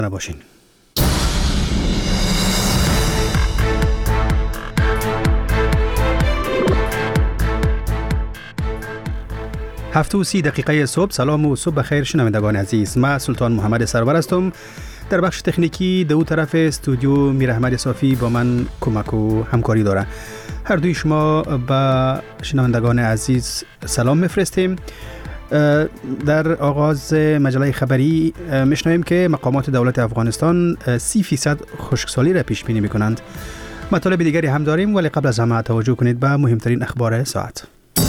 باشین. هفت و 30 دقیقه صبح. سلام و صبح بخیر شنوندگان عزیز. من سلطان محمد سرور هستم. در بخش تکنیکی دو طرف استودیو میر احمد صافی با من کمک و همکاری داره. هر دوی شما با شنوندگان عزیز سلام میفرستیم. در آغاز مجله خبری میشنویم که مقامات دولت افغانستان 30% خشکسالی را پیش بینی میکنند. مطالب دیگری هم داریم ولی قبل از همه توجه کنید به مهمترین اخبار ساعت.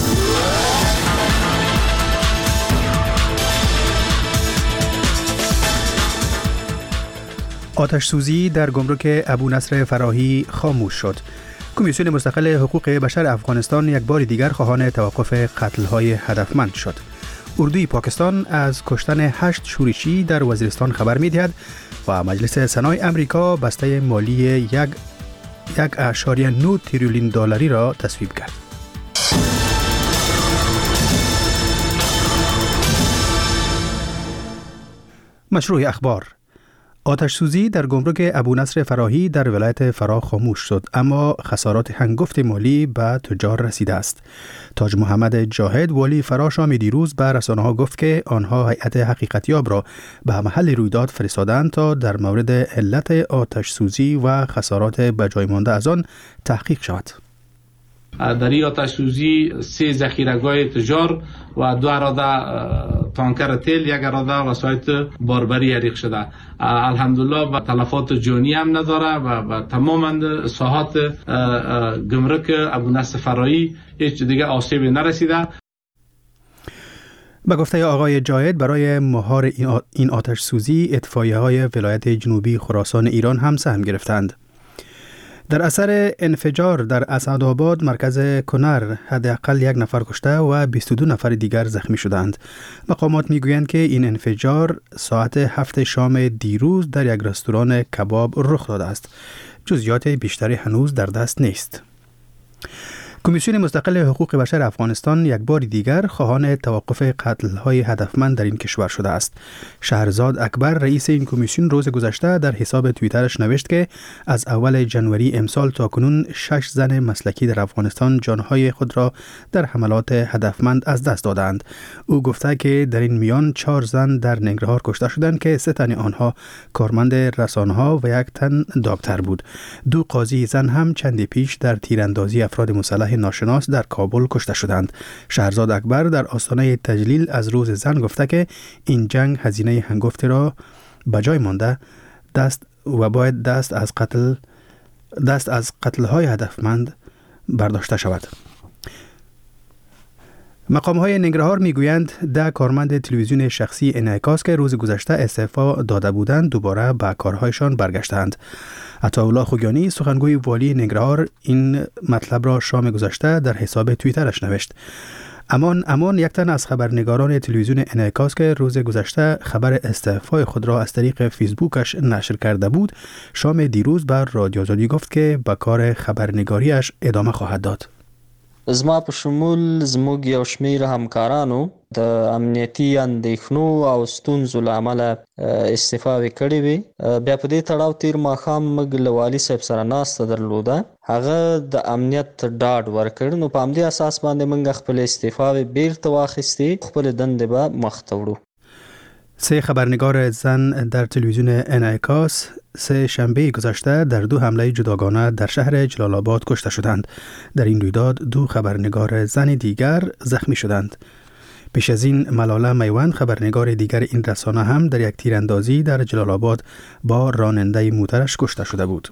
آتش سوزی در گمرک ابو نصر فراهی خاموش شد. کمیسیون مستقل حقوق بشر افغانستان یک بار دیگر خواهان توقف قتل‌های هدفمند شد. اردوی پاکستان از کشتن 8 شورشی در وزیرستان خبر می‌دهد و مجلس سنای امریکا بسته مالی 1.9 تریلیون دلاری را تصویب کرد. مشروع اخبار. آتش سوزی در گمرک ابو نصر فراهی در ولایت فرا خاموش شد، اما خسارات هنگفت مالی به تجار رسیده است. تاج محمد جاهد والی فرا شام دیروز به رسانه‌ها گفت که آنها هیئت حقیقتیاب را به محل رویداد فرستادند تا در مورد علت آتش سوزی و خسارات به جای مانده از آن تحقیق شود. در این آتش سوزی 3 ذخیره‌گاه تجار و 2 اراده تانکر تیل، 1 اراده وسایط باربری حریق شده. الحمدلله و تلفات جانی هم نداره و تمام ساحات گمرک ابو نصر فراهی هیچ دیگه آسیبی نرسیده. به گفته آقای جاهد برای مهار این آتش سوزی اطفائیه‌های ولایت جنوبی خراسان ایران هم سهم گرفتند. در اثر انفجار در اسعدآباد مرکز کنر حداقل 1 نفر کشته و 22 نفر دیگر زخمی شدند. مقامات میگویند که این انفجار ساعت 7 شام دیروز در یک رستوران کباب رخ داده است. جزئیات بیشتری هنوز در دست نیست. کمیسیون مستقل حقوق بشر افغانستان یک بار دیگر خواهان توقف قتل‌های هدفمند در این کشور شده است. شهرزاد اکبر رئیس این کمیسیون روز گذشته در حساب توییترش نوشت که از اول ژانویه امسال تا کنون 6 زن مسلکی در افغانستان جانهای خود را در حملات هدفمند از دست دادند. او گفته که در این میان 4 زن در ننگرهار کشته شدند که 3 تن آنها کارمند رسانه‌ها و 1 تن دکتر بود. 2 قاضی زن هم چندی پیش در تیراندازی افراد مسلح ناشناس در کابل کشته شدند. شهرزاد اکبر در آستانه تجلیل از روز زن گفته که این جنگ هزینه هنگفت را به جای مانده و باید دست از قتل‌های هدفمند برداشته شود. مقام‌های ننگرهار میگویند 10 کارمند تلویزیون شخصی انعکاس که روز گذشته استعفا داده بودند دوباره به کارهایشان برگشتند. عطاالله خوگیانی سخنگوی والی ننگرهار این مطلب را شام گذشته در حساب توییترش نوشت. امان 1 تن از خبرنگاران تلویزیون انعکاس که روز گذشته خبر استعفای خود را از طریق فیسبوکش نشر کرده بود، شام دیروز بر رادیو آزادی گفت که به کار خبرنگاریش ادامه خواهد داد. زما په شمول زموږ یو شمیر همکارانو د امنیتي اندېښنو او ستونزو له امله استعفاوې کړې وې. بیا په دې تړاو تیر ماښام موږ له والي صاحب سره ناسته درلوده. هغه د امنیت ډاډ ورکړ، نو په همدې اساس باندې موږ خپل استعفاوې بیرته واخیستې، خپل دندې به مخ ته وړو. 3 خبرنگار زن در تلویزیون انعکاس 3 شنبه گذشته در 2 حمله جداگانه در شهر جلال آباد کشته شدند. در این رویداد 2 خبرنگار زن دیگر زخمی شدند. پیش از این ملاله میوند خبرنگار دیگر این رسانه هم در یک تیراندازی در جلال آباد با راننده موترش کشته شده بود.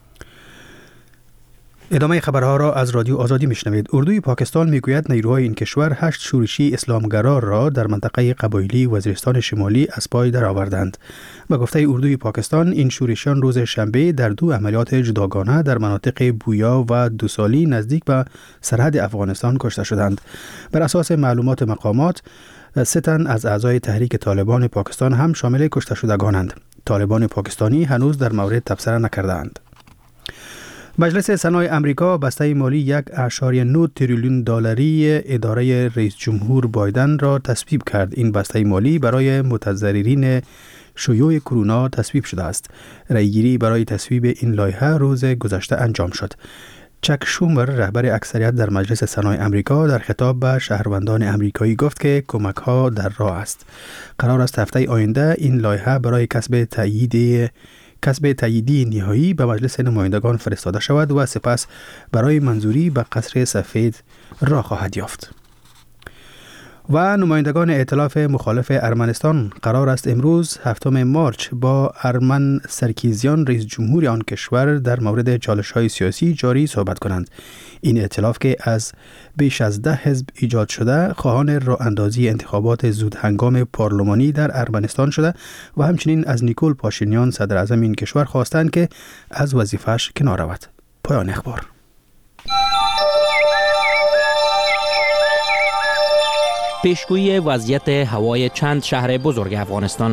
ادامه خبرها را از رادیو آزادی میشنوید. اردوی پاکستان میگوید نیروهای این کشور 8 شورشی اسلامگرا را در منطقه قبایلی وزیرستان شمالی از پای درآوردند. به گفته اردوی پاکستان این شورشیان روز شنبه در 2 عملیات جداگانه در مناطق بویا و دوسالی نزدیک به سرحد افغانستان کشته شدند. بر اساس معلومات مقامات 3 تن از اعضای تحریک طالبان پاکستان هم شامل کشته شدگانند. طالبان پاکستانی هنوز در مورد تبصره نکردند. مجلس سنای امریکا بسته مالی 1.9 تریلیون دلاری اداره رئیس جمهور بایدن را تصویب کرد. این بسته مالی برای متضررین شیوع کرونا تصویب شده است. رأیگیری برای تصویب این لایحه روز گذشته انجام شد. چک شومر رهبر اکثریت در مجلس سنای امریکا در خطاب به شهروندان امریکایی گفت که کمک‌ها در راه است. قرار است هفته آینده این لایحه برای کسب تاییدی نهایی به مجلس نمایندگان فرستاده شود و سپس برای منظوری به قصر سفید راه خواهد یافت. و نمایندگان ائتلاف مخالف ارمنستان قرار است امروز 7 مارچ با ارمن سرکیزیان رئیس جمهور آن کشور در مورد چالش‌های سیاسی جاری صحبت کنند. این ائتلاف که از بیش از 10 حزب ایجاد شده خواهان راه اندازی انتخابات زود هنگام پارلمانی در ارمنستان شده و همچنین از نیکول پاشینیان صدر اعظم این کشور خواستند که از وظیفه‌اش کنار رود. پایان اخبار. پیشگویی وضعیت هوای چند شهر بزرگ افغانستان.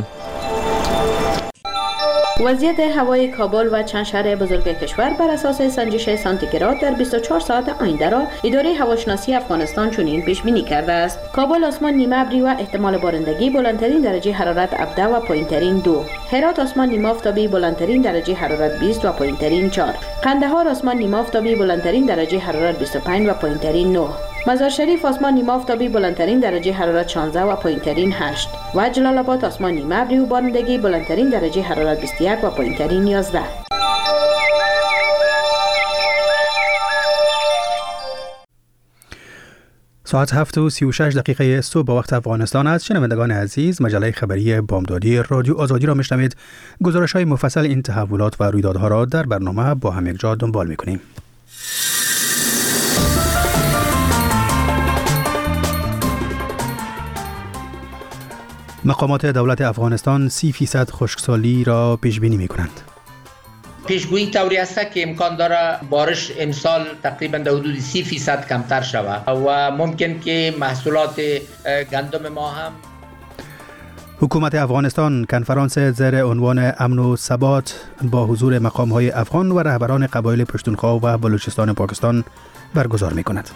وضعیت هوای کابل و چند شهر بزرگ کشور بر اساس سنجش سانتیگراد در 24 ساعت آینده را اداره هواشناسی افغانستان چنین پیش بینی کرده است: کابل آسمان نیمه ابری و احتمال بارندگی، بلندترین درجه حرارت 17 و پایینترین 2. هرات آسمان نیمه آفتابی، بلندترین درجه حرارت 20 و پایینترین 4. قندهار آسمان نیمه آفتابی، بلندترین درجه حرارت 25 و پایینترین 9. مزار شریف آسمان نیمه آفتابی، بلندترین درجه حرارت 16 و پایینترین 8. و جلال آباد آسمان نیمه ابری و بارندگی، بلندترین درجه حرارت 21 و پایینترین 11. ساعت 7:36 صبح با وقت افغانستان است. شنوندگان عزیز، مجله خبری بامدادی رادیو آزادی را میشنوید. گزارش‌های مفصل این تحولات و رویدادها را در برنامه با هم یک جا دنبال می‌کنیم. مقامات دولت افغانستان 30% خشکسالی را پیش بینی می‌کنند. پیشگویی طوری است که امکان داره بارش امسال تقریبا در حدود 30% کمتر شود و ممکن که محصولات گندم ما هم. حکومت افغانستان کنفرانس زیر عنوان امن و ثبات با حضور مقام‌های افغان و رهبران قبایل پشتونخوا و بلوچستان پاکستان برگزار می‌کند.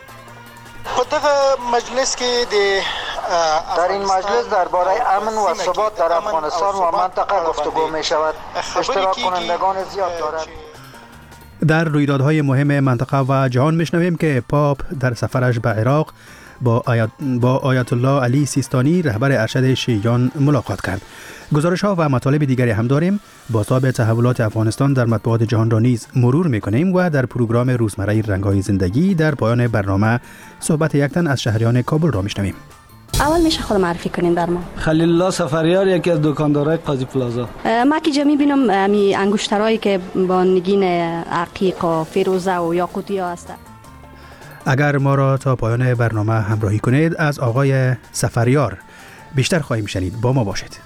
در این مجلس درباره امن و ثبات در افغانستان و منطقه گفتگو می شود. اشتراک کنندگان زیاد دارد. در رویدادهای مهم منطقه و جهان میشنویم که پاپ در سفرش به عراق با آیت الله علی سیستانی رهبر ارشد شیعیان ملاقات کرد. گزارش‌ها و مطالب دیگری هم داریم. بازتاب تحولات افغانستان در مطبوعات جهان را نیز مرور می‌کنیم و در پروگرام روزمره رنگ‌های زندگی در پایان برنامه صحبت یک تن از شهریان کابل را میشنویم. اول میشه خود معرفی کنین بر ما. خلیل الله سفریار، یکی از دکاندارای قاضی پلازا. ما که جمعی بینم می انگشترایی که با نگین عقیق و فیروزه و یاقوتی ها هست. اگر ما را تا پایان برنامه همراهی کنید از آقای سفریار بیشتر خواهیم شنید. با ما باشید.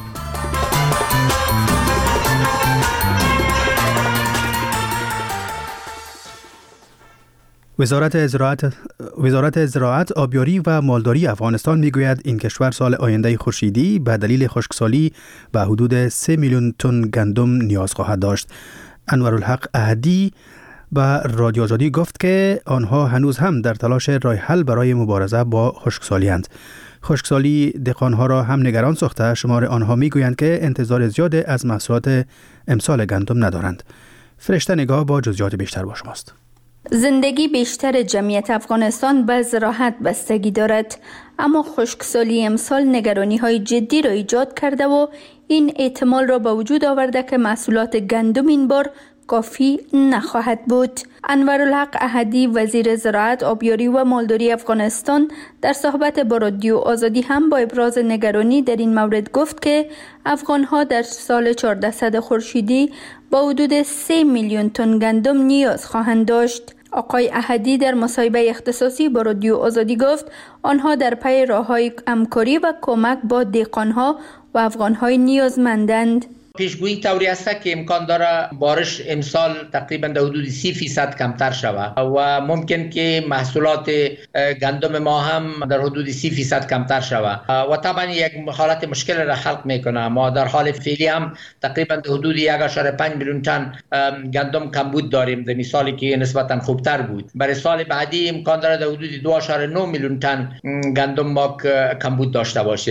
وزارت زراعت، آبیاری و مالداری افغانستان میگوید این کشور سال آینده خورشیدی به دلیل خشکسالی به حدود 3 میلیون تن گندم نیاز خواهد داشت. انورالحق احدی به رادیو آزادی گفت که آنها هنوز هم در تلاش راه حل برای مبارزه با خشکسالی اند. خشکسالی دهقانها را هم نگران ساخته. شمار آنها میگویند که انتظار زیاد از محصولات امسال گندم ندارند. فرشته نگاه با جزئیات بیشتر با شماست. زندگی بیشتر جمعیت افغانستان به زراعت بستگی دارد، اما خشکسالی امسال نگرانی‌های جدی را ایجاد کرده و این احتمال را به وجود آورده که محصولات گندم این بار کافی نخواهد بود. انورالحق احدی وزیر زراعت، آبیاری و مالداری افغانستان در صحبت با رادیو آزادی هم با ابراز نگرانی در این مورد گفت که افغان‌ها در سال 1400 خورشیدی با حدود 3 میلیون تن گندم نیاز خواهند داشت. آقای احدی در مصاحبه اختصاصی با رادیو آزادی گفت آنها در پی راه‌های همکاری و کمک با دهقان‌ها و افغان‌های نیازمندند. پیشگویی طوری است که امکان داره بارش امسال تقریبا در حدود 30% کمتر شود و ممکن که محصولات گندم ما هم در حدود 30% کمتر شود و طبعا یک حالت مشکل را خلق میکنه. ما در حال فعلی هم تقریبا در حدود 1.5 میلیون تن گندم کمبود داریم، در مثالی که نسبتا خوبتر بود. برای سال بعدی امکان داره در حدود 2.9 میلیون تن گندم ما کمبود داشته باشیم.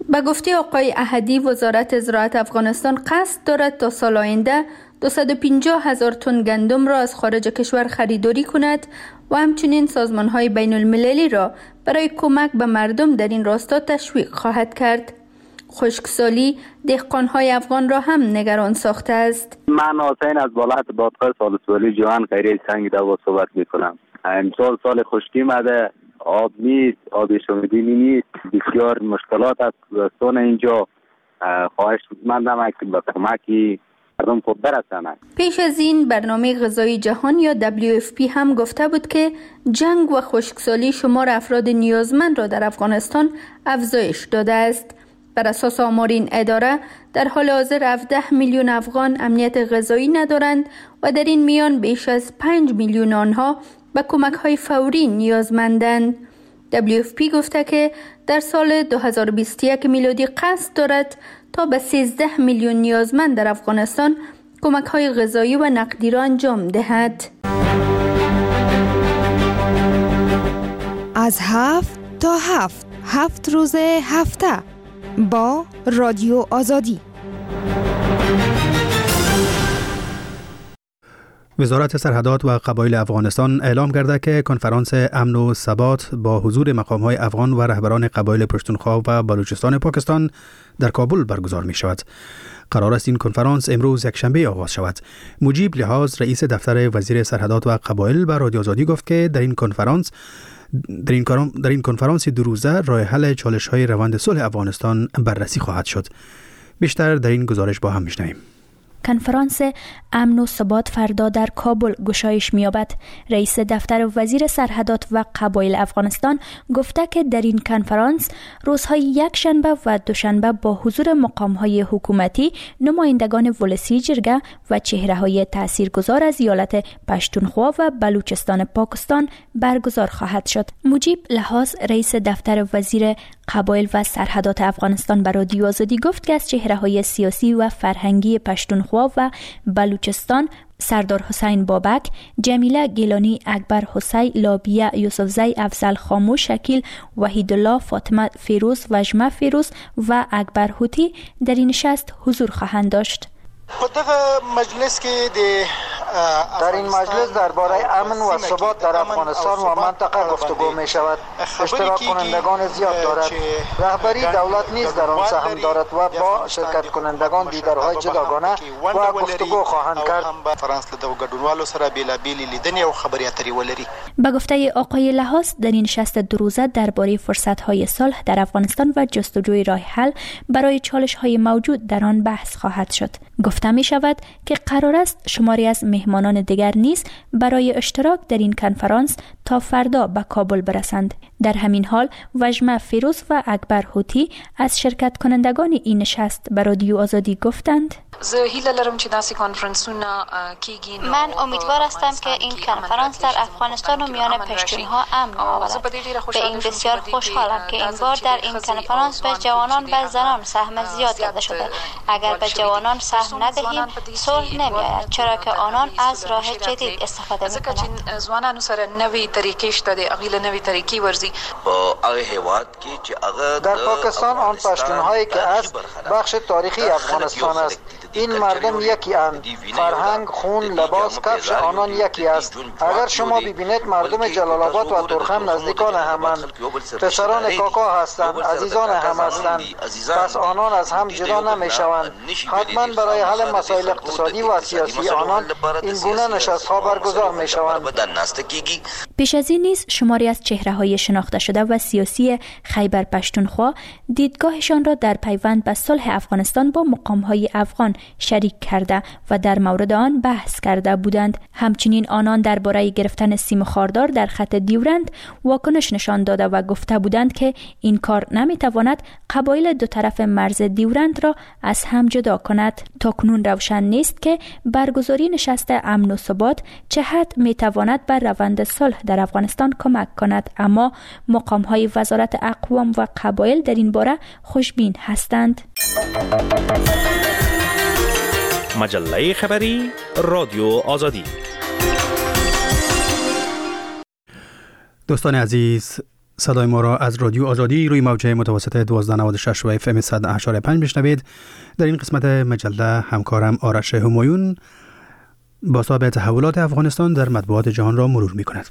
به گفته آقای احدی، وزارت زراعت افغانستان قصد دارد تا سال آینده 250,000 تن گندم را از خارج کشور خریداری کند و همچنین سازمان‌های بین المللی را برای کمک به مردم در این راستا تشویق خواهد کرد. خشکسالی دهقان‌های افغان را هم نگران ساخته است. من حسین از بالات دادگاه سالسوالی جوان خیریه سنگ دوا صحبت میکنم. امسال سال خشکی مده، آب نیست، آب شومیدنی نیست، بسیار مشکلات است دوستان اینجا. خواهش مندم که به کمکی مردم خود برسانند. پیش از این برنامه غذایی جهان یا WFP هم گفته بود که جنگ و خشکسالی شمار افراد نیازمند را در افغانستان افزایش داده است. بر اساس آمار این اداره در حال حاضر 17 میلیون افغان امنیت غذایی ندارند و در این میان بیش از 5 میلیون آنها به کمک‌های فوری نیازمندند. WFP گفته که در سال 2021 میلادی قصد دارد تا به 13 میلیون نیازمند در افغانستان کمک‌های غذایی و نقدی را انجام دهد. از 7 تا 7 روز هفته با رادیو آزادی. وزارت سرحدات و قبایل افغانستان اعلام کرده که کنفرانس امن و ثبات با حضور مقام‌های افغان و رهبران قبایل پشتونخوا و بلوچستان پاکستان در کابل برگزار می شود. قرار است این کنفرانس امروز یکشنبه آغاز شود. مجیب لحاظ رئیس دفتر وزیر سرحدات و قبایل به رادیو آزادی گفت که در این کنفرانس دو روزه راه حل چالش‌های روند صلح افغانستان بررسی خواهد شد. بیشتر در این گزارش با هم می‌شنویم. کنفرانس امن و ثبات فردا در کابل گشایش می‌یابد. رئیس دفتر وزیر سرحدات و قبایل افغانستان گفته که در این کنفرانس روزهای یکشنبه و دوشنبه با حضور مقام‌های حکومتی، نمایندگان ولسی جرگه و چهره‌های تاثیرگذار از ایالت پشتونخوا و بلوچستان پاکستان برگزار خواهد شد. مجیب لحاظ رئیس دفتر وزیر قبایل و سرحدات افغانستان به رادیو آزادی گفت که از چهره‌های سیاسی و فرهنگی پشتونخوا و بلوچستان سردار حسین بابک، جمیله گیلانی، اکبر حسین، لابیه یوسفزی، افضل خاموش، شکیل وحیدالله، فاطمه فیروز، وجمه فیروز و اکبر هوتی در این نشست حضور خواهند داشت. در این مجلس درباره امن و ثبات در افغانستان و منطقه گفتگو می شود. اشتراک کنندگان زیاد دارد. رهبری دولت نیز در آن سهم دارد و با شرکت کنندگان دیدارهای جداگانه و گفتگو خواهند کرد. به گفته آقای لحاظ در این نشست دو روزه درباره فرصت‌های صلح در افغانستان و جستجوی راه حل برای چالش‌های موجود در آن بحث خواهد شد. گفته می شود که قرار است شماری از مهمانان دیگر نیز برای اشتراک در این کنفرانس تا فردا به کابل برسند. در همین حال وجمه فیروز و اکبر هوتی از شرکت کنندگان این نشست به رادیو آزادی گفتند: من امیدوار هستم که این کنفرانس در افغانستان و میان پشتونها امن آورد. به این بسیار خوشحالم که این بار در این کنفرانس به جوانان و زنان سهم زیاد داده شده. اگر به جوانان سهم ندهیم صلح نمیآید، چرا که آنان از راه جدید استفاده میکنند. در پاکستان آن پشتونهایی که از بخش تاریخی افغانستان است. این مردم یکی اند. فرهنگ، خون، لباس، کفش آنان یکی است. اگر شما ببینید مردم جلال آباد و ترخم نزدیکان همند. پسران کاکا هستند، عزیزان هم هستند. پس آنان از هم جدا نمیشوند. حتما برای حل مسائل اقتصادی و سیاسی آنان این گونه نشست‌ها برگزار می‌شوند. پیش از این نیز شماری از چهره‌های شناخته شده و سیاسی خیبر پشتونخوا دیدگاهشان را در پیوند به صلح افغانستان با مقام‌های افغان شریک کرده و در مورد آن بحث کرده بودند. همچنین آنان درباره گرفتن سیم خاردار در خط دیورند واکنش نشان داده و گفته بودند که این کار نمی‌تواند قبایل دو طرف مرز دیورند را از هم جدا کند. تاکنون روشن نیست که برگزاری نشست امن و ثبات چه حد می‌تواند بر روند صلح در افغانستان کمک کند، اما مقام‌های وزارت اقوام و قبایل در این باره خوشبین هستند. مجله خبری رادیو آزادی. دوستان عزیز، صدای ما را از رادیو آزادی روی موجه متوسط 1296 و FM 100.5 میشنوید. در این قسمت مجله همکارم آرش همایون بازتاب تحولات افغانستان در مطبوعات جهان را مرور می‌کند.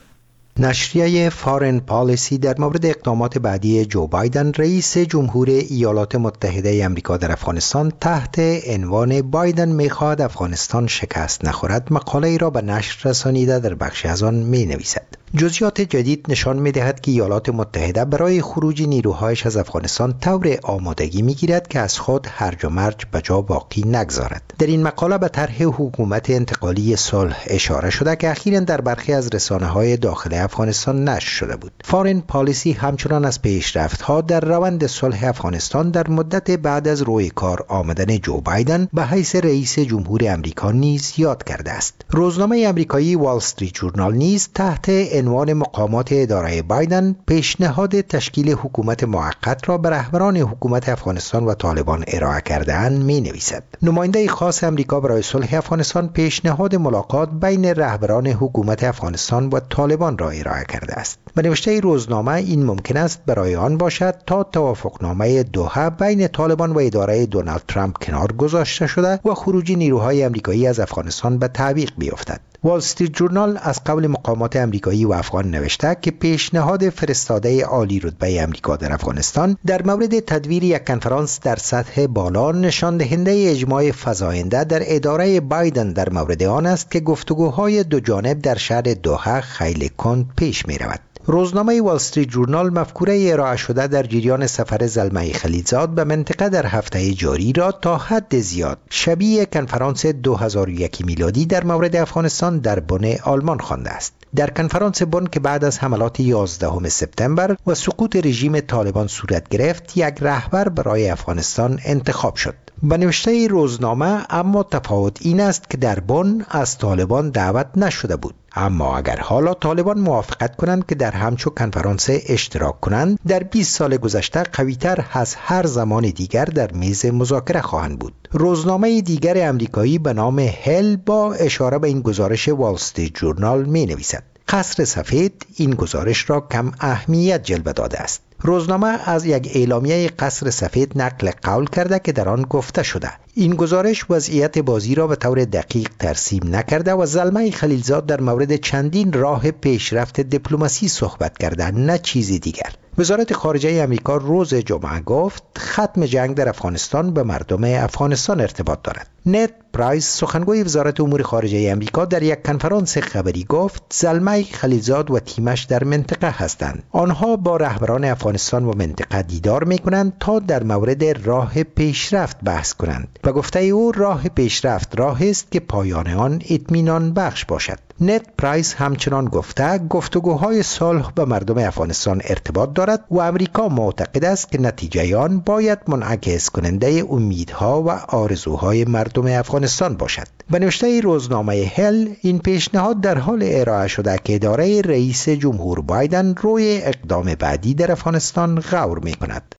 نشریه فارن پالیسی در مورد اقدامات بعدی جو بایدن رئیس جمهور ایالات متحده آمریکا در افغانستان تحت عنوان بایدن می‌خواهد افغانستان شکست نخورد مقاله ای را به نشر رسانیده در بخشی از آن می‌نویسد. جزئیات جدید نشان می‌دهد که ایالات متحده برای خروج نیروهایش از افغانستان طور آمادگی می‌گیرد که از خود هرج و مرج به جا باقی نگذارد. در این مقاله به طرح حکومت انتقالی صلح اشاره شده که اخیراً در برخی از رسانه‌های داخل افغانستان نشر شده بود. فارن پالیسی همچنان از پیشرفت‌ها در روند صلح افغانستان در مدت بعد از روی کار آمدن جو بایدن به حیث رئیس جمهور آمریکا نیز یاد کرده است. روزنامه آمریکایی وال استریت جورنال نیز تحت عنوان مقامات اداره بایدن پیشنهاد تشکیل حکومت موقت را به رهبران حکومت افغانستان و طالبان ارائه کرده‌اند می‌نویسد. نماینده خاص آمریکا برای صلح افغانستان پیشنهاد ملاقات بین رهبران حکومت افغانستان و طالبان را ارائه کرده است. به نوشته روزنامه این ممکن است برای آن باشد تا توافقنامه دوحه بین طالبان و اداره دونالد ترامپ کنار گذاشته شده و خروج نیروهای آمریکایی از افغانستان به تعویق بیفتد. وال استریت جورنال از قبل مقامات آمریکایی و افغان نوشته که پیشنهاد فرستاده عالی رتبه آمریکا در افغانستان در مورد تدویر یک کنفرانس در سطح بالا نشان دهنده اجماع فزاینده در اداره بایدن در مورد آن است که گفتگوهای دو جانب در شهر دوحه خیلی کند پیش می رود. روزنامه وال استریت جورنال مفکوره ارائه شده در جریان سفر زلمه خلیلزاد به منطقه در هفته جاری را تا حد زیاد شبیه کنفرانس 2001 میلادی در مورد افغانستان در بن آلمان خوانده است. در کنفرانس بن که بعد از حملات 11 سپتامبر و سقوط رژیم طالبان صورت گرفت، یک رهبر برای افغانستان انتخاب شد. به نوشته روزنامه اما تفاوت این است که در بن از طالبان دعوت نشده بود. اما اگر حالا طالبان موافقت کنند که در همچو کنفرانس اشتراک کنند، در 20 سال گذشته قوی‌تر از هر زمان دیگر در میز مذاکره خواهند بود. روزنامه دیگر آمریکایی به نام هل با اشاره به این گزارش وال استریت جورنال می نویسد. قصر سفید این گزارش را کم اهمیت جلوه داده است. روزنامه از یک اعلامیه قصر سفید نقل قول کرده که در آن گفته شده این گزارش وضعیت بازی را به طور دقیق ترسیم نکرده و زلمه خلیلزاد در مورد چندین راه پیشرفت دیپلماسی صحبت کرده، نه چیزی دیگر. وزارت خارجه آمریکا روز جمعه گفت ختم جنگ در افغانستان به مردم افغانستان ارتباط دارد. نت پرایس سخنگوی وزارت امور خارجه آمریکا در یک کنفرانس خبری گفت زلمه خلیلزاد و تیمش در منطقه هستند. آنها با رهبران افغانستان و منطقه دیدار می‌کنند تا در مورد راه پیشرفت بحث کنند. و گفته او راه پیشرفت راهی است که پایان آن اطمینان بخش باشد. نت پرایس همچنان گفته گفتگوهای صلح به مردم افغانستان ارتباط دارد و آمریکا معتقد است که نتیجه آن باید منعکس کننده امیدها و آرزوهای مردم افغانستان باشد. به نوشته روزنامه هل این پیشنهاد در حال ارائه شده که اداره رئیس جمهور بایدن روی اقدام بعدی در افغانستان غور می کند.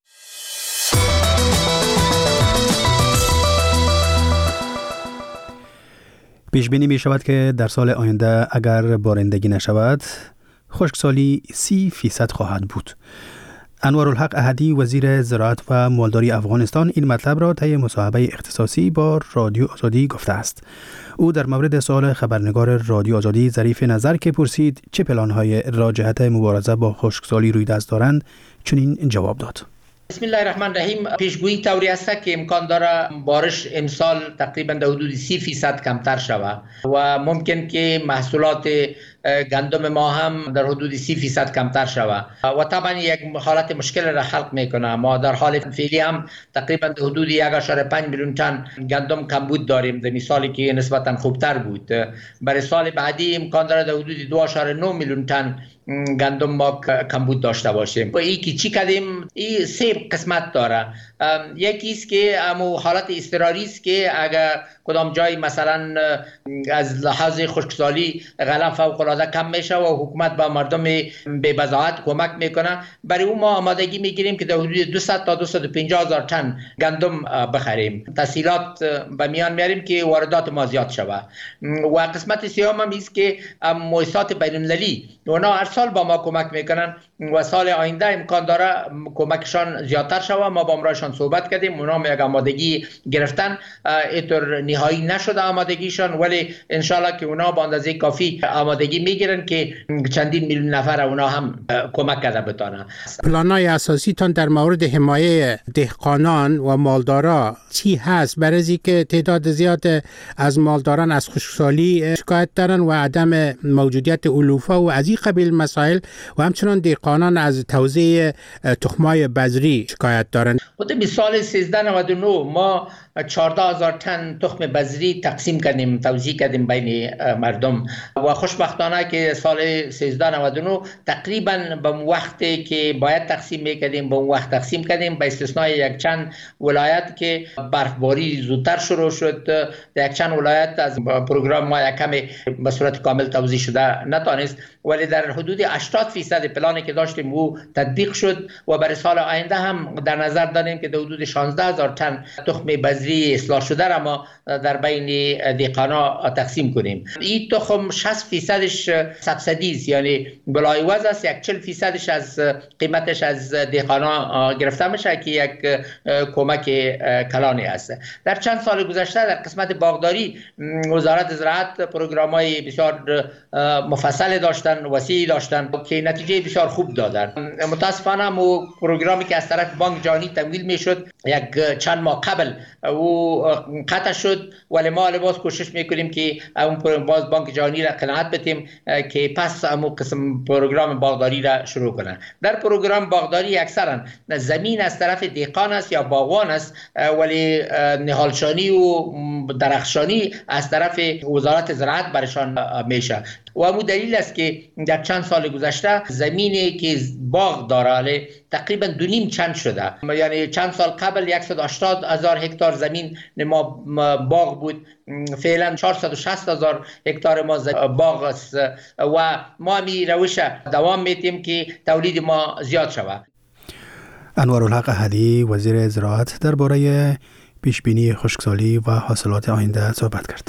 پیش بینی می شود که در سال آینده اگر بارندگی نشود خشکسالی 30% خواهد بود. انوارالحق احدی وزیر زراعت و مالداری افغانستان این مطلب را طی مصاحبه اختصاصی با رادیو آزادی گفته است. او در مورد سوال خبرنگار رادیو آزادی ظریف نظر که پرسید چه پلان‌های را جهت مبارزه با خشکسالی روی دست دارند چنین جواب داد. بسم الله الرحمن الرحیم. پیشگویی طوری است که امکان داره بارش امسال تقریبا در حدود 30% کمتر شود و ممکن که محصولات گندم ما هم در حدود 30% کمتر شود و طبعا یک حالت مشکل را خلق میکنه. ما در حال فعلی هم تقریبا در حدود 1.5 میلیون تن گندم کمبود داریم، در مثالی که نسبتا خوبتر بود. برای سال بعدی امکان داره در حدود 2.9 میلیون تن گندم ما کمبود داشته باشیم. و این که چی کردیم، این سه قسمت داره. یکی است که امو حالت اضطراری است که اگر کدام جای مثلا از لحاظ خشکسالی غلط فوق فوق‌العاده کم میشه و حکومت به مردم بی بضاعت کمک میکنه. برای اون ما آمادگی میگیریم که در حدود 200 تا 250 هزار تن گندم بخریم. تسهیلات به میان میاریم که واردات ما زیاد شود. و قسمت سیام هم است که مؤسسات بین‌المللی اونا هر سال با ما کمک میکنن و سال آینده امکان داره کمکشان زیادتر شود. ما با امرایشان صحبت کردیم، اونا هم یک آمادگی گرفتن، اینطور نهایی نشده آمادگیشان، ولی انشالله که اونا با اندازه کافی آمادگی میگیرن که چندین میلیون نفر اونا هم کمک کرده بتانن. پلانای اساسی تان در مورد حمایه دهقانان و مالدارا چی هست؟ برای که تعداد زیاد از مالداران از خشکسالی شکایت دارن و عدم موجودیت علوفه و از این قبیل مسائل و همچنان دهقانان از توزیع تخمای بذری شکایت دارن. خود سال 1399 ما 14,000 تن تخم بذری تقسیم کردیم، توزیع کردیم بین مردم و خوشبختانه که سال 1399 تقریبا به وقتی که باید تقسیم میکردیم به اون وقت تقسیم کردیم، به استثنای یک چند ولایت که برفباری زودتر شروع شد. یک چند ولایت از پروگرام ما یک کمی به صورت کامل توزیع شده نتانست، ولی در حدود 80% پلانی که داشتیم او تطبیق شد و برای سال آینده هم در نظر داریم که در حدود 16,000 تن تخم بذری اصلاح شده را ما در بین دهقانا تقسیم کنیم. این تخم 60%ش سبسیدی است، یعنی بلایوز است، یک 40%ش از قیمتش از دهقانا گرفته میشه که یک کمک کلانی است. در چند سال گذشته در قسمت باغداری وزارت زراعت پروگرام‌های بسیار مفصل داشتن، وسیع داشتن که نتیجه بسیار خوب دادن. متاسفانه مو پروگرامی که از طرف بانک جهانی تمویل میشد یک چند ماه قبل او قطع شد، ولی ما باز کوشش میکنیم که اون باز بانک جهانی را قناعت بدیم که پس همون قسم پروگرام باغداری را شروع کنن. در پروگرام باغداری اکثرا زمین از طرف دهقان است یا باغوان است، ولی نهالشانی و درخشانی از طرف وزارت زراعت برشان میشه و همون دلیل است که در چند سال گذشته زمینی که باغ داره تقریبا 2.5 چند شده. یعنی چند سال قبل 180,000 هکتار زمین ما باغ بود، فعلا 460,000 هکتار ما باغ است و ما می روش دوام میتیم که تولید ما زیاد شود. انوارالحق احدی وزیر زراعت درباره پیشبینی خشکسالی و حاصلات آینده صحبت کرد.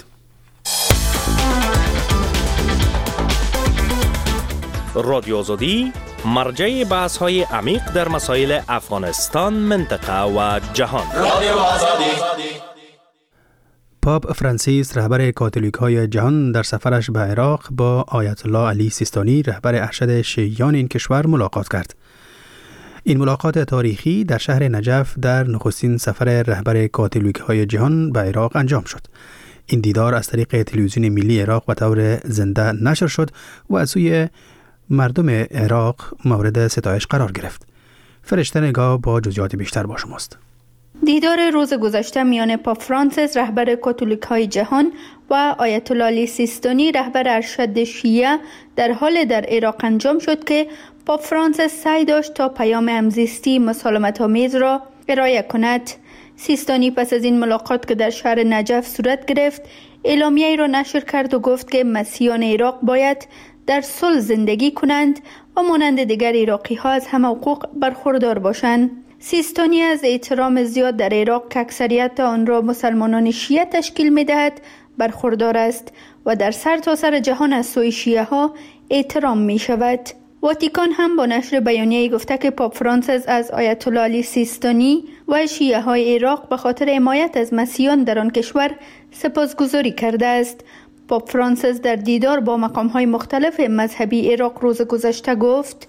رادیو آزادی مرجع بحث های عمیق در مسائل افغانستان، منطقه و جهان. رادیو آزادی. پاپ فرانسیس رهبر کاتولیک های جهان در سفرش به عراق با آیت الله علی سیستانی رهبر ارشد شیعیان این کشور ملاقات کرد. این ملاقات تاریخی در شهر نجف در نخستین سفر رهبر کاتولیک های جهان به عراق انجام شد. این دیدار از طریق تلویزیون ملی عراق به طور زنده نشر شد و از سوی مردم عراق مورد ستایش قرار گرفت. فرشته نگاه با جزئیات بیشتر با شماست. دیدار روز گذشته میان پاپ فرانسیس رهبر کاتولیک های جهان و آیت الله علی سیستانی رهبر ارشد شیعه در حال در عراق انجام شد که پاپ فرانسیس سعی داشت تا پیام همزیستی مسالمت‌آمیز را ارائه کند. سیستانی پس از این ملاقات که در شهر نجف صورت گرفت، اعلامیه‌ای را نشر کرد و گفت که مسیحیان عراق باید در صلح زندگی کنند و مانند دیگر عراقی ها از همه حقوق برخوردار باشند. سیستانی از احترام زیاد در عراق که اکثریت آن را مسلمانان شیعه تشکیل می دهد برخوردار است و در سرتاسر جهان از سوی شیعه ها احترام می شود. واتیکان هم با نشر بیانیه‌ای گفته که پاپ فرانسیس از آیت الله علی سیستانی و شیعه های عراق به خاطر حمایت از مسیحیان در آن کشور سپاسگزاری کرده است. پاپ فرانسیس در دیدار با مقام‌های مختلف مذهبی عراق روز گذشته گفت: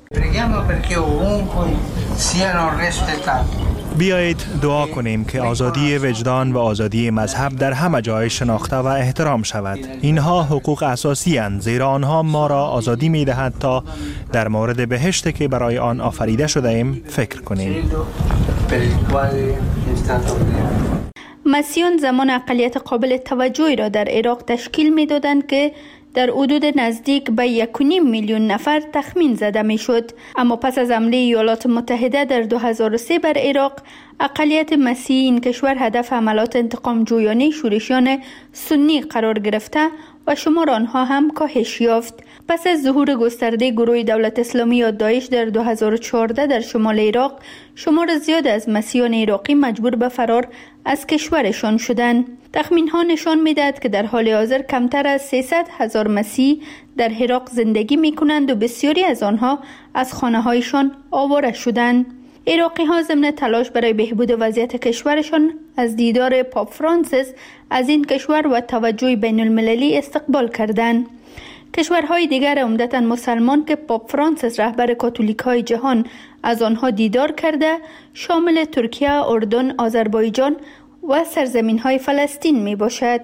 بیایید دعا کنیم که آزادی وجدان و آزادی مذهب در همه جای شناخته و احترام شود. اینها حقوق اساسی اند، زیرا آنها ما را آزادی می دهد تا در مورد بهشتی که برای آن آفریده شده ایم فکر کنیم. مسیحیان زمان اقلیت قابل توجهی را در عراق تشکیل می دادند که در حدود نزدیک به 1.5 میلیون نفر تخمین زده می شد. اما پس از حمله ایالات متحده در 2003 بر عراق، اقلیت مسیحی این کشور هدف حملات انتقام جویانه شورشیان سنی قرار گرفته و شمار آنها هم کاهش یافت. پس از ظهور گسترده گروه دولت اسلامی یا داعش در 2014 در شمال عراق، شمار زیاد از مسیحیان عراقی مجبور به فرار از کشورشان شدند. تخمین‌ها نشان می‌دهد که در حال حاضر کمتر از 300,000 مسیحی در عراق زندگی می‌کنند و بسیاری از آنها از خانه‌هایشان آواره شدند. عراقی‌ها ضمن تلاش برای بهبود وضعیت کشورشان از دیدار پاپ فرانسیس از این کشور و توجه بین‌المللی استقبال کردند. کشورهای دیگر عمدتاً مسلمان که پاپ فرانسیس رهبر کاتولیک‌های جهان از آنها دیدار کرده شامل ترکیه، اردن، آذربایجان و سرزمین‌های فلسطین می‌باشد.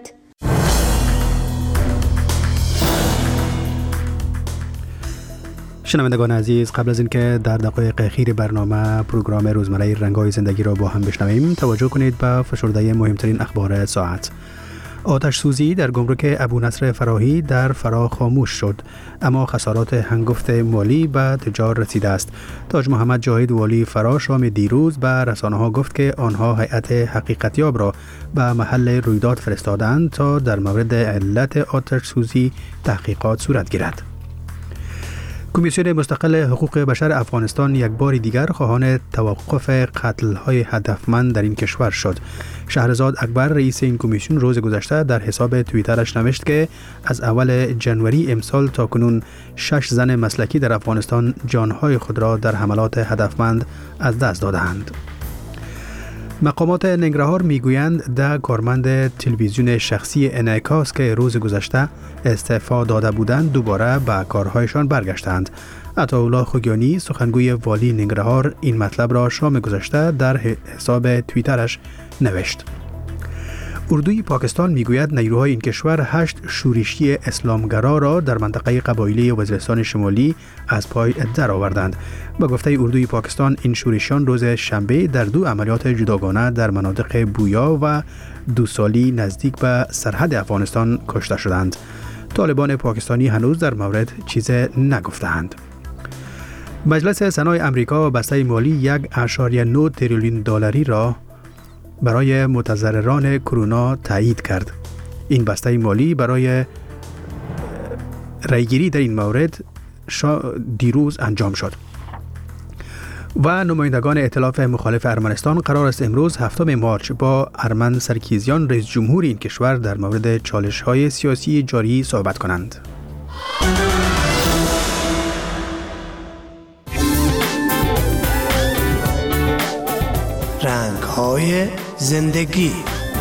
شنوندگان عزیز، قبل از اینکه در دقایق اخیر برنامه پروگرام روزمره رنگ‌های زندگی را با هم بشنویم، توجه کنید به فشرده مهمترین اخبار ساعت. آتش سوزی در گمرک ابونصر فراهی در فرا خاموش شد، اما خسارات هنگفت مالی به تجار رسیده است. تاج محمد جاهد والی فرا شام دیروز به رسانه‌ها گفت که آنها هیئت حقیقتیاب را به محل رویداد فرستادند تا در مورد علت آتش سوزی تحقیقات صورت گیرد. کمیسیون مستقل حقوق بشر افغانستان یک بار دیگر خواهان توقف قتل‌های هدفمند در این کشور شد. شهرزاد اکبر رئیس این کمیسیون روز گذشته در حساب توییترش نوشت که از اول جنوری امسال تا کنون 6 زن مسلکی در افغانستان جانهای خود را در حملات هدفمند از دست دادند. مقامات ننگرهار میگویند 10 کارمند تلویزیون شخصی انعکاس که روز گذشته استعفا داده بودند دوباره به کارهایشان برگشتند. عطاالله خوگیانی سخنگوی والی ننگرهار این مطلب را شام گذشته در حساب توییترش نوشت. اردوی پاکستان میگوید نیروهای این کشور 8 شورشی اسلامگرا را در منطقه قبایلی وزیرستان شمالی از پای درآوردند. با گفته اردوی پاکستان این شورشیان روز شنبه در 2 عملیات جداگانه در مناطق بویا و دوسالی نزدیک به سرحد افغانستان کشته شدند. طالبان پاکستانی هنوز در مورد چیز نگفتند. مجلس سنای امریکا بسته مالی 1.9 تریلیون دلاری را برای متضرران کرونا تایید کرد. این بسته مالی برای رایگیری در این مورد دیروز انجام شد. و نمایندگان ائتلاف مخالف ارمنستان قرار است امروز 7 مارچ با ارمن سرکیزیان رئیس جمهور این کشور در مورد چالش‌های سیاسی جاری صحبت کنند. رنگ‌های زندگی.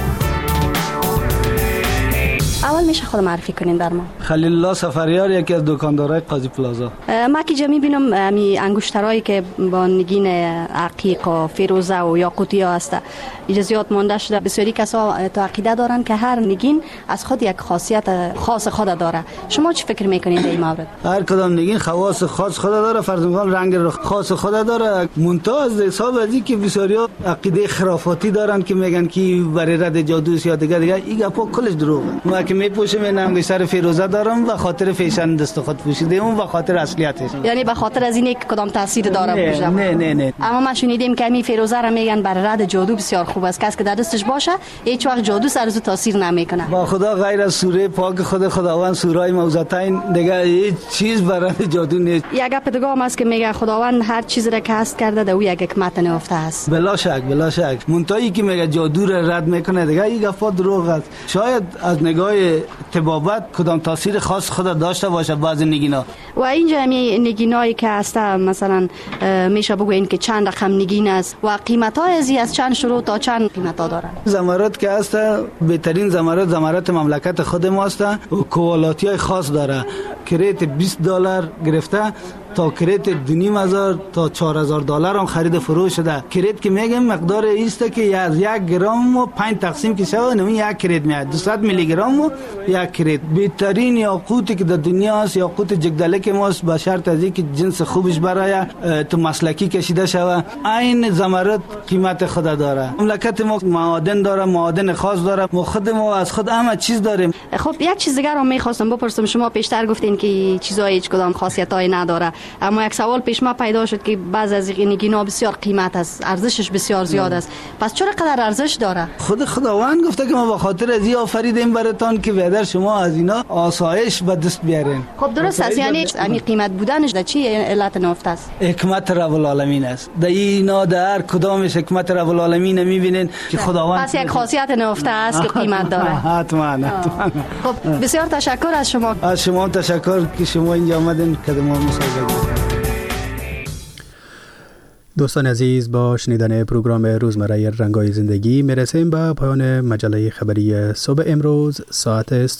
اول میشه خود معرفی کنین بر ما. خلیل الله سفریار، یکی از دکاندارای قاضی پلازا. ما که جمعی بینم امی انگشترایی که با نگین عقیق و فیروزه و یاقوتی ها هست اجازیات مانده شده. بسیاری کسا تو عقیده دارن که هر نگین از خود یک خاصیت خاص خود داره. شما چی فکر میکنید در این مورد؟ هر کدام نگین خواص خاص خود داره، فرض مثال رنگ خاص خود داره. منتها از حساب از اینکه بسیاری عقیده خرافاتی دارن که میگن که برای رد جادو یا دیگه این گپا کلش دروغه. ما که میپوشم این انگشتر فیروزه دارم و خاطر فیشن دست خود پوشیده اون و خاطر اصلیتش. یعنی به خاطر از اینه کدام تاثیر داره پوشم؟ نه. اما ما شنیدیم که این فیروزه را میگن برای رد جادو بسیار خوب است. کسی که در دستش باشه هیچ وقت جادو سر از تاثیر نمیکنه. با خدا غیر از سوره پاک خداوند سورای موعظتین دیگه هیچ چیز برای جادو نیست. یک گپ دیگه هم است که میگه خداوند هر چیز را که هست کرده در او یک حکمت نهفته است. بلا شک منتهی که میگه جادو را رد میکنه دیگه این گپا دروغ است. شاید از نگاه طبابت کدام تاثیر خاص خود داشته باشه بعضی نگینا. و اینجا می نگینایی که هست مثلا میشه بگوین که چند رقم نگین است و قیمت های از چند شروع تا چند قیمت ها داره. زمرد که هست بهترین زمرد مملکت خود ماست و کوالیتی های خاص داره. کریت $20 گرفته تا کریت 2,500 تا $4,000 هم خرید فروش شده. کریت که میگم مقدار ایست که از 1 گرم و 5 تقسیم که شود نمی 1 کریت میاد. 200 میلی گرم و 1 کریت. بهترین یاقوتی که در دنیا است یاقوت جگدلک ماست، به شرط از اینکه جنس خوبش برای تو مسلکی کشیده شود. این زمرد قیمت خود داره. مملکت ما معادن داره، معادن خاص داره. ما خود ما از خود همه چیز داریم. خب یک چیز دیگر رو میخواستم بپرسم. شما پیشتر گفتین که چیزای هیچ کدام خاصیتایی نداره. اما یک سوال پیش ما پیدا شد که بعض از این نگینا بسیار قیمت است، ارزشش بسیار زیاد است. پس چرا قدر ارزش داره؟ خود خداوند گفته که ما به خاطر از این آفریدیم براتان که بدر شما از اینا آسایش به دست بیارین. خب درست است، یعنی همین قیمت بودنش در چی علت نهفته است؟ حکمت رب العالمین است. در اینا در کدامش حکمت رب العالمین میبینین که خداوند پس یک خاصیت نهفته است که قیمت داره. حتما. خب بسیار تشکر از شما. از شما تشکر که شما اینجا آمدین که ما مصاحبه. دوستان عزیز، با شنیدن پروگرام روزمره رنگای زندگی میرسیم به پایان مجله خبری صبح امروز ساعت